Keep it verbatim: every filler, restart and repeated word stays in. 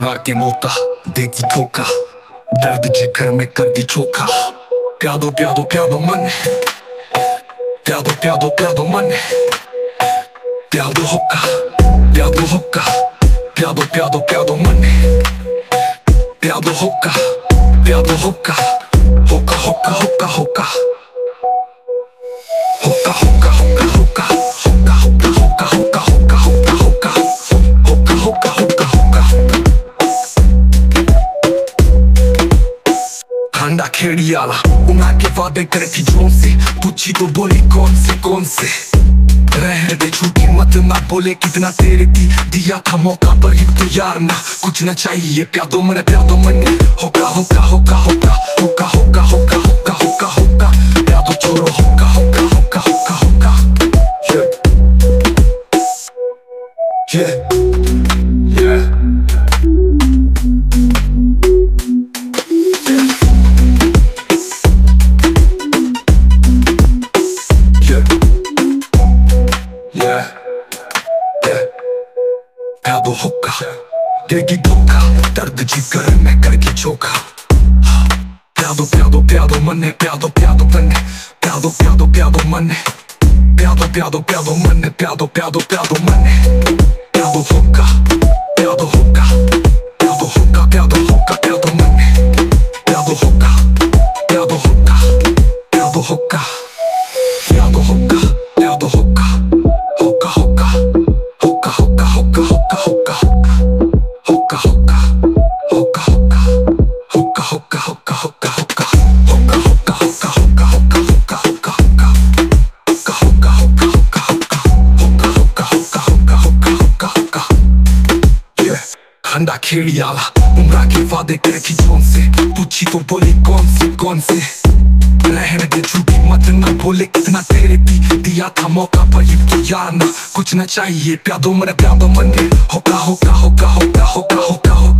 आके मोता देगी धोखा, दर्द जिगर में कर दी चोखा। प्यादो प्यादो प्यादो मन, प्यादो प्यादो प्यादो मन, प्यादो होका प्यादो होका, प्यादो प्यादो प्यादो मन, प्यादो होका प्यादो होका, होका होका होका होका, होका होका होका होका, होका होका होका होका होका होका होका, होका होका होका होका। खंडा खेड़ी आला उड़ा के वादे करे थी जोन से, पूछी तो बोली कौन से कौन से। रहने दे झूठी मत ना बोले कितना तेरे थी, दिया था मौका पर ही तो यार ना कुछ न चाहिए। प्यादो मन प्यादो मन, होका होका होका होका होका होका होका होका होका होका, प्यादो छोरो होका होका होका होका होका। Yeah yeah yeah yeah, प्यादो होका देगी धोखा, दर्द जिगर में करके चोखा। प्यादो प्यादो प्यादो मन, प्यादो प्यादो मन, प्यादो प्यादो प्यादो मन, प्यादो प्यादो प्यादो मन, प्यादो प्यादो प्यादो मन, प्यादो होका प्यादो होका, प्यादो होका प्यादो होका प्यादो मन, प्यादो होका प्यादो होका, प्यादो होका प्यादो होका प्यादो होका, होका होका होका होका होका होका होका होका होका होका होका होका होका होका होका होका, होका होका होका होका होका होका होका होका, होका होका होका होका होका, होका होका होका होका होका होका। Yeah, खंडा खेड़ी आला उमरा के वादे करे थी जोन से, पूछी तो बोली कौन से कौन से। रहने दे झूठी मत ना बोले कितना तेरे थी, दिया था मौका पर ही तो यार ना कुछ न चाहिए। प्यादो मन प्यादो मन, होका होका होका होका होका होका होका।